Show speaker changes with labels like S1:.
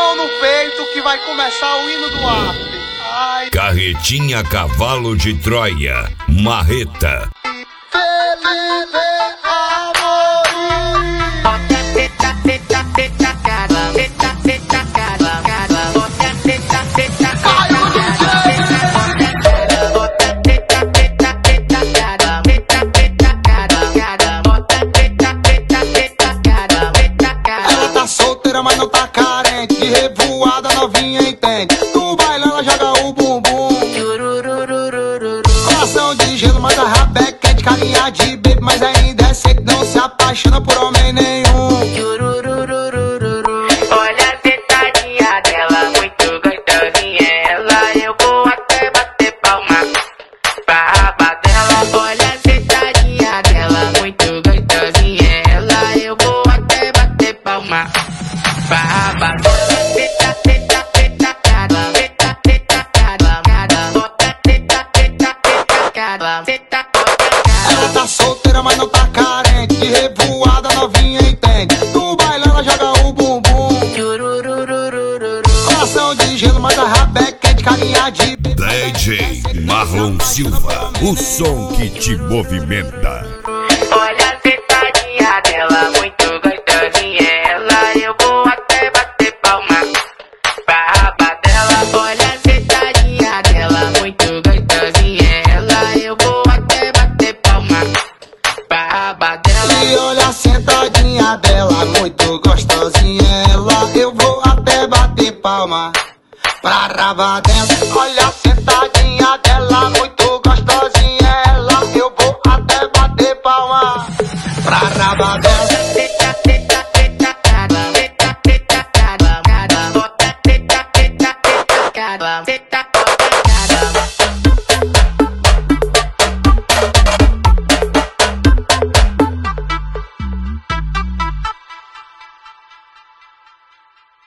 S1: mão no peito que vai começar o hino do after. Ai.
S2: Carretinha Cavalo de Troia, Marreta.
S1: Ela tá solteira, mas não tá carente. De revoada novinha entende. No baile ela joga o bumbum. Coração de gelo, mas a rabeca quente. Carinha de baby, mas ainda é seco. Não se apaixona por homem nenhum.
S3: Olha a sentadinha dela, muito gostosinha. Ela, eu vou até bater palma pra raba dela. Olha a sentadinha dela, muito gostosinha. Ela, eu vou até bater palma pra raba dela.
S1: Ela tá solteira, mas não tá carente. De revoada novinha entende. No baile ela joga o bumbum. Coração de gelo, mas a rabeca quente. Carinha de baby.
S2: DJ Marlon Silva, o som que te movimenta.
S3: Olha a sentadinha dela, muito gostosinha. Ela, eu vou até bater palma pra raba dela. Olha a sentadinha dela, muito gostosinha. Ela, eu vou até bater palma pra raba dela.
S1: E olha a sentadinha dela, muito gostosinha. Ela, eu vou até bater palma pra raba dela. Olha a sentadinha dela, muito gostosinha. Ela, eu vou até bater palma pra raba dela.